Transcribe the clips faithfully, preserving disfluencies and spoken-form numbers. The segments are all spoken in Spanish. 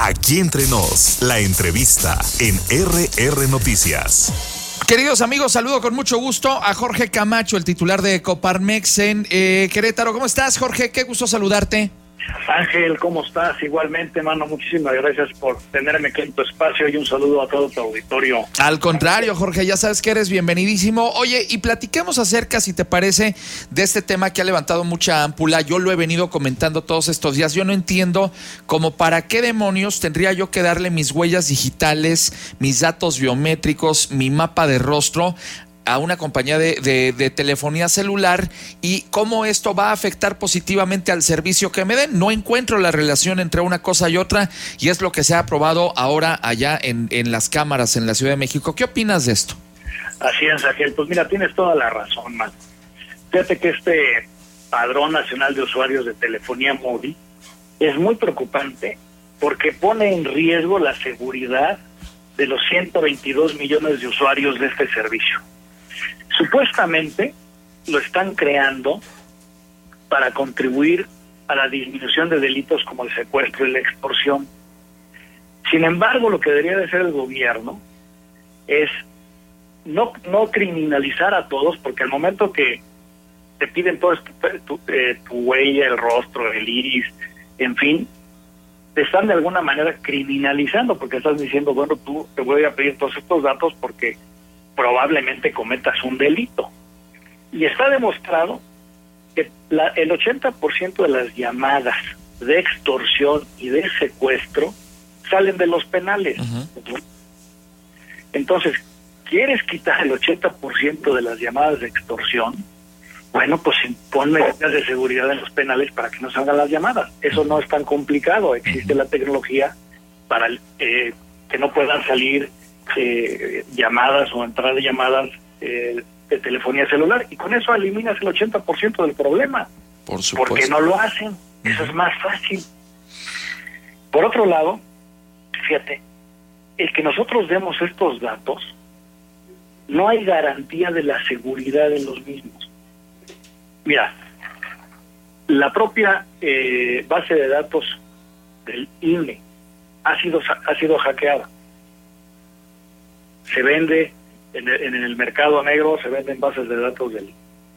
Aquí entre nos, la entrevista en R R Noticias. Queridos amigos, saludo con mucho gusto a Jorge Camacho, el titular de Coparmex en eh, Querétaro. ¿Cómo estás, Jorge? Qué gusto saludarte. Ángel, ¿cómo estás? Igualmente, mano, muchísimas gracias por tenerme aquí en tu espacio y un saludo a todo tu auditorio. Al contrario, Jorge, ya sabes que eres bienvenidísimo. Oye, y platiquemos acerca, si te parece, de este tema que ha levantado mucha ámpula. Yo lo he venido comentando todos estos días. Yo no entiendo cómo para qué demonios tendría yo que darle mis huellas digitales, mis datos biométricos, mi mapa de rostro a una compañía de, de, de telefonía celular, y cómo esto va a afectar positivamente al servicio que me den. No encuentro la relación entre una cosa y otra, y es lo que se ha aprobado ahora allá en, en las cámaras en la Ciudad de México. ¿Qué opinas de esto? Así es, Ángel. Pues mira, tienes toda la razón, man. Fíjate que este Padrón Nacional de Usuarios de Telefonía Móvil es muy preocupante porque pone en riesgo la seguridad de los ciento veintidós millones de usuarios de este servicio. Supuestamente lo están creando para contribuir a la disminución de delitos como el secuestro y la extorsión. Sin embargo, lo que debería de hacer el gobierno es no, no criminalizar a todos, porque al momento que te piden todo esto, tu, eh, tu huella, el rostro, el iris, en fin, te están de alguna manera criminalizando, porque estás diciendo, bueno, tú te voy a pedir todos estos datos porque probablemente cometas un delito. Y está demostrado que la, el ochenta por ciento de las llamadas de extorsión y de secuestro salen de los penales. Uh-huh. Entonces, ¿quieres quitar el ochenta por ciento de las llamadas de extorsión? Bueno, pues pon medidas de seguridad en los penales para que no salgan las llamadas. Eso no es tan complicado. Existe la tecnología para eh, que no puedan salir Eh, llamadas o entrar de llamadas eh, de telefonía celular, y con eso eliminas el ochenta por ciento del problema. Por supuesto. Porque no lo hacen. Uh-huh. Eso es más fácil. Por otro lado, fíjate, el que nosotros demos estos datos, no hay garantía de la seguridad de los mismos. Mira, la propia eh, base de datos del I N E ha sido, ha sido hackeada. Se vende en el, en el mercado negro, se venden bases de datos del...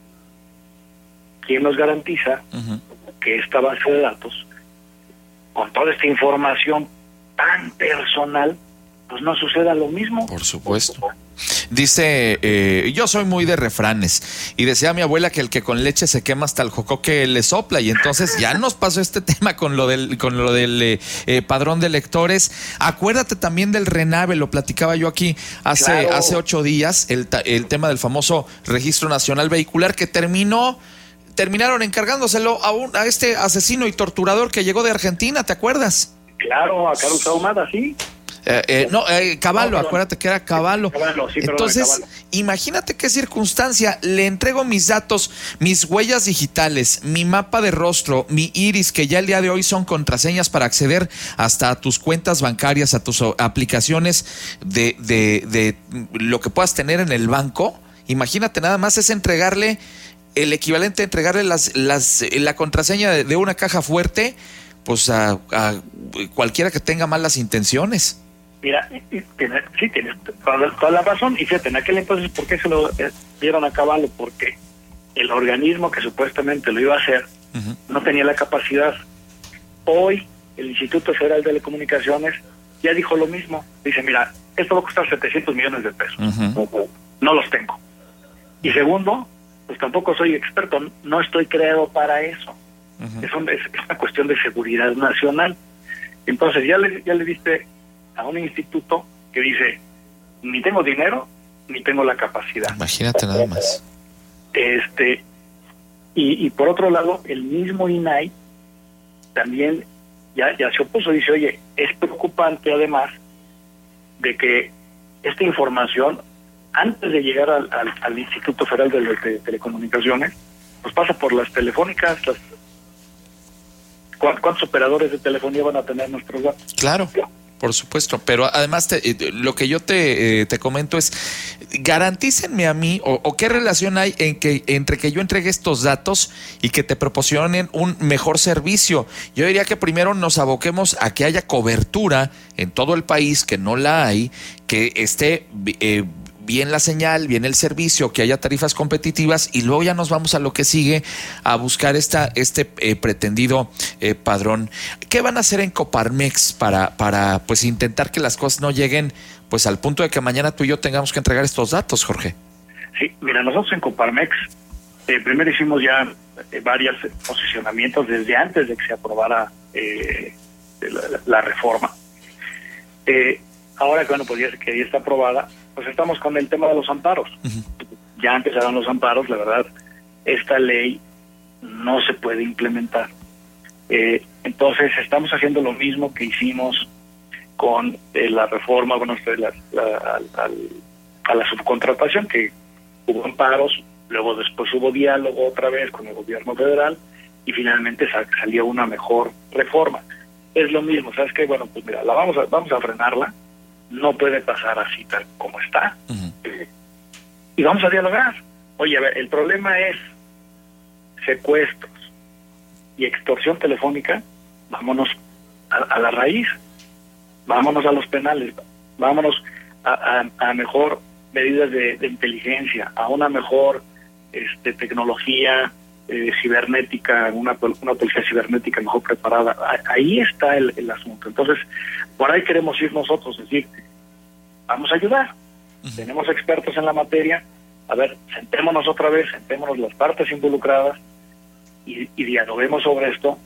¿Quién nos garantiza uh-huh. que esta base de datos, con toda esta información tan personal, pues no suceda lo mismo? Por supuesto. Dice, eh, yo soy muy de refranes, y decía mi abuela que el que con leche se quema hasta el jocoque le sopla, y entonces ya nos pasó este tema con lo del con lo del eh, eh, padrón de electores. Acuérdate también del RENAVE, lo platicaba yo aquí hace claro. hace ocho días, el, el tema del famoso Registro Nacional Vehicular, que terminó terminaron encargándoselo a, un, a este asesino y torturador que llegó de Argentina, ¿te acuerdas? Claro, a Carlos Ahumada, sí. Eh, eh, no, eh, Caballo, no, acuérdate que era Caballo. Caballo sí, Entonces, Caballo. Imagínate qué circunstancia. Le entrego mis datos, mis huellas digitales, mi mapa de rostro, mi iris, que ya el día de hoy son contraseñas para acceder hasta a tus cuentas bancarias, a tus aplicaciones de, de, de lo que puedas tener en el banco. Imagínate, nada más es entregarle el equivalente a entregarle las, las, la contraseña de, de una caja fuerte, pues a, a cualquiera que tenga malas intenciones. Mira, sí, tienes toda, toda la razón. Y fíjate, en aquel entonces, ¿por qué se lo eh, dieron a Caballo? Porque el organismo que supuestamente lo iba a hacer uh-huh. no tenía la capacidad. Hoy, el Instituto Federal de Telecomunicaciones ya dijo lo mismo. Dice, mira, esto va a costar setecientos millones de pesos. Uh-huh. No los tengo. Y segundo, pues tampoco soy experto, no estoy creado para eso. Uh-huh. Es, un, es una cuestión de seguridad nacional. Entonces ya le, ya le diste a un instituto que dice, ni tengo dinero, ni tengo la capacidad. Imagínate nada más. Este, y, y por otro lado, el mismo I N A I también ya, ya se opuso, dice, oye, es preocupante además de que esta información, antes de llegar al, al, al Instituto Federal de, de Telecomunicaciones, pues pasa por las telefónicas. Las, ¿Cuántos operadores de telefonía van a tener nuestros datos? Claro. Por supuesto, pero además te, lo que yo te, eh, te comento es, garantícenme a mí, o, o qué relación hay en que, entre que yo entregue estos datos y que te proporcionen un mejor servicio. Yo diría que primero nos aboquemos a que haya cobertura en todo el país, que no la hay, que esté eh, bien la señal, bien el servicio, que haya tarifas competitivas, y luego ya nos vamos a lo que sigue, a buscar esta, este eh, pretendido eh, padrón. ¿Qué van a hacer en Coparmex para, para pues intentar que las cosas no lleguen pues al punto de que mañana tú y yo tengamos que entregar estos datos, Jorge? Sí, mira, nosotros en Coparmex eh, primero hicimos ya eh, varios posicionamientos desde antes de que se aprobara eh, la, la, la reforma. Eh, ahora que bueno, pues ya, que ya está aprobada, pues estamos con el tema de los amparos. Uh-huh. Ya empezaron los amparos, la verdad, esta ley no se puede implementar. Eh, entonces estamos haciendo lo mismo que hicimos con eh, la reforma, bueno, la, la, la, a la subcontratación, que hubo amparos, luego después hubo diálogo otra vez con el gobierno federal y finalmente sal, salió una mejor reforma. Es lo mismo, ¿sabes qué? Bueno, pues mira, la vamos a, vamos a frenarla. No puede pasar así tal como está. Uh-huh. eh, y vamos a dialogar. Oye, a ver, el problema es secuestros y extorsión telefónica. Vámonos a, a la raíz, vámonos a los penales, vámonos a, a, a mejor medidas de, de inteligencia, a una mejor este, tecnología eh, cibernética, una, una policía cibernética mejor preparada. Ahí está el, el asunto. Entonces, por ahí queremos ir nosotros, es decir, vamos a ayudar. Uh-huh. Tenemos expertos en la materia. A ver, sentémonos otra vez, sentémonos las partes involucradas y, y dialoguemos sobre esto,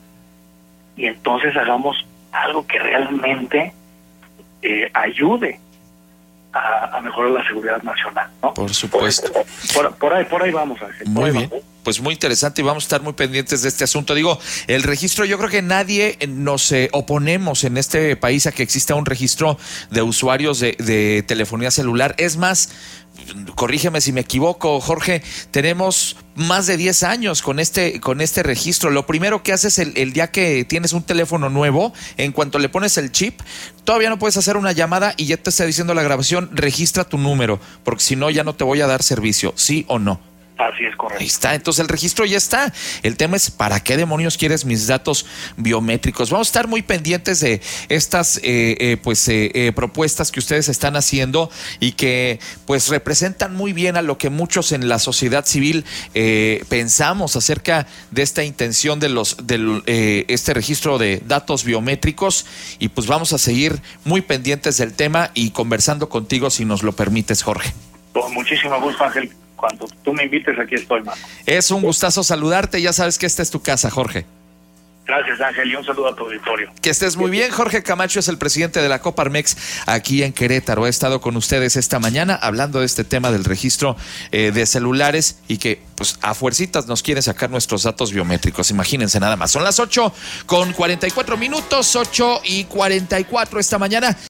y entonces hagamos algo que realmente eh, ayude a, a mejorar la seguridad nacional, ¿no? Por supuesto. Por, por, por ahí, por ahí vamos, Ángel. Muy bien. Vamos. Pues muy interesante, y vamos a estar muy pendientes de este asunto. Digo, el registro, yo creo que nadie nos eh, oponemos en este país a que exista un registro de usuarios de, de telefonía celular. Es más, corrígeme si me equivoco, Jorge, tenemos más de diez años con este con este registro. Lo primero que haces el, el día que tienes un teléfono nuevo, en cuanto le pones el chip, todavía no puedes hacer una llamada y ya te está diciendo la grabación, registra tu número, porque si no ya no te voy a dar servicio, ¿sí o no? Así es, correcto. Ahí está, entonces el registro ya está. El tema es, ¿para qué demonios quieres mis datos biométricos? Vamos a estar muy pendientes de estas eh, eh, pues eh, eh, propuestas que ustedes están haciendo y que pues representan muy bien a lo que muchos en la sociedad civil eh, pensamos acerca de esta intención de los del eh, este registro de datos biométricos, y pues vamos a seguir muy pendientes del tema y conversando contigo si nos lo permites, Jorge. Con muchísimo gusto, Ángel. Cuando tú me invites, aquí estoy, mano. Es un gustazo saludarte. Ya sabes que esta es tu casa, Jorge. Gracias, Ángel, y un saludo a tu auditorio. Que estés muy bien. Jorge Camacho es el presidente de la Coparmex aquí en Querétaro. Ha estado con ustedes esta mañana hablando de este tema del registro eh, de celulares, y que pues a fuercitas nos quieren sacar nuestros datos biométricos. Imagínense nada más. Son las ocho con cuarenta y cuatro minutos, ocho y cuarenta y cuatro esta mañana.